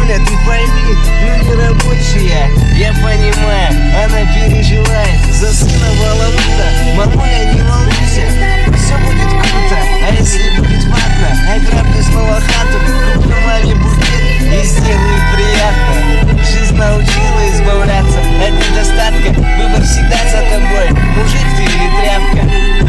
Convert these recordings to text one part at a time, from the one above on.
Мамуля, ты пойми, ну не рабочая. Я понимаю, она переживает за сына баламута. Мамуля, не волнуйся, все будет круто. А если будет ватно, ограблю снова хату, куплю маме букет и сделаю приятно. Жизнь научила избавляться от недостатка. Выбор всегда за тобой, мужик ты или тряпка.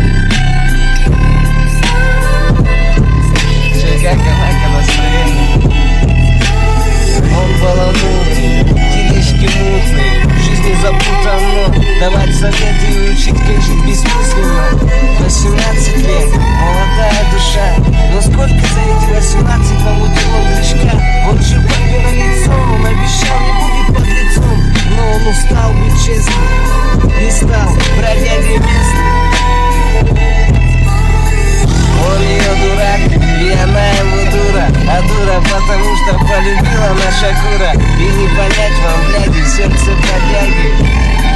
Как настроение? Он баламут, тележки мутные, в жизни запутано. Давать советы и учить, как жить бессмысленно. 18 лет, молодая душа. Но сколько за эти 18 намутил он грешка? Он же папино лицо, он обещал не будет под лицом. Но он устал быть честным, не стал бродягой местным. Он ее дурак, и она его дура. А дура потому что полюбила наша кура. И не понять вам, бляди, сердце бродяги.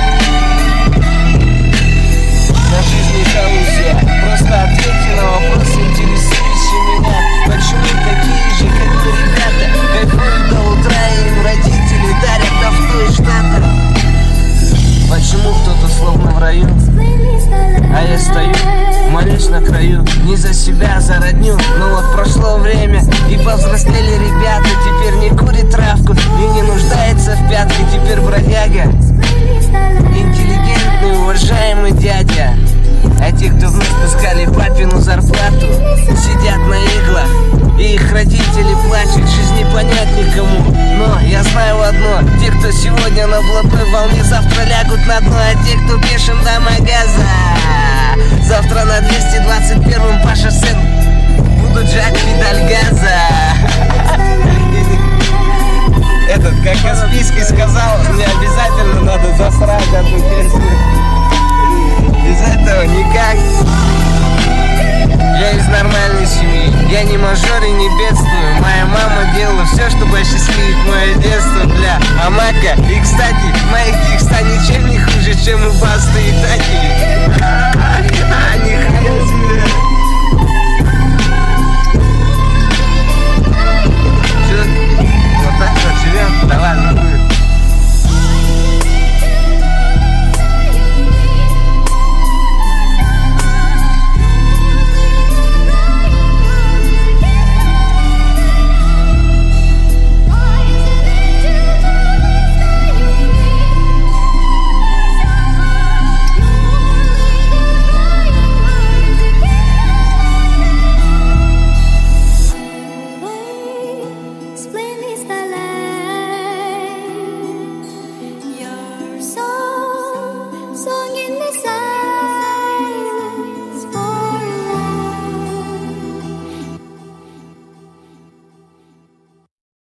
На жизни коллузия. Просто ответьте на вопрос, интересующий меня. Почему такие же, как вы, ребята, кайфуют до утра, и им родители дарят авто и штата? Почему кто-то словно в раю, а я стою, молюсь на краю? Не за себя, а за родню. Но вот прошло время, и повзрослели ребята. Теперь не курит травку и не нуждается в пятке. Теперь бродяга, интеллигентный, уважаемый дядя. А те, кто вновь спускали папину зарплату, сидят на иглах, и их родители плачут. Жизнь не понять никому. Но я знаю одно: те, кто сегодня на блатной волне, завтра лягут на дно. А те, кто бешен до магаза, завтра на 221-м по шоссе будут жать педаль газа. Этот, как Каспийский сказал, мне обязательно надо засрать одну песню. Без этого никак. Я из нормальной семьи, я не мажор и не бедствую. Моя мама делала все, чтобы осчастливить мое детство, бля. А Мака, и кстати, мои текста ничем не хуже, чем у Басты и Таки. Нихуя себе. Чё? Вот так вот живем? Да ладно, будет. Song in the sun.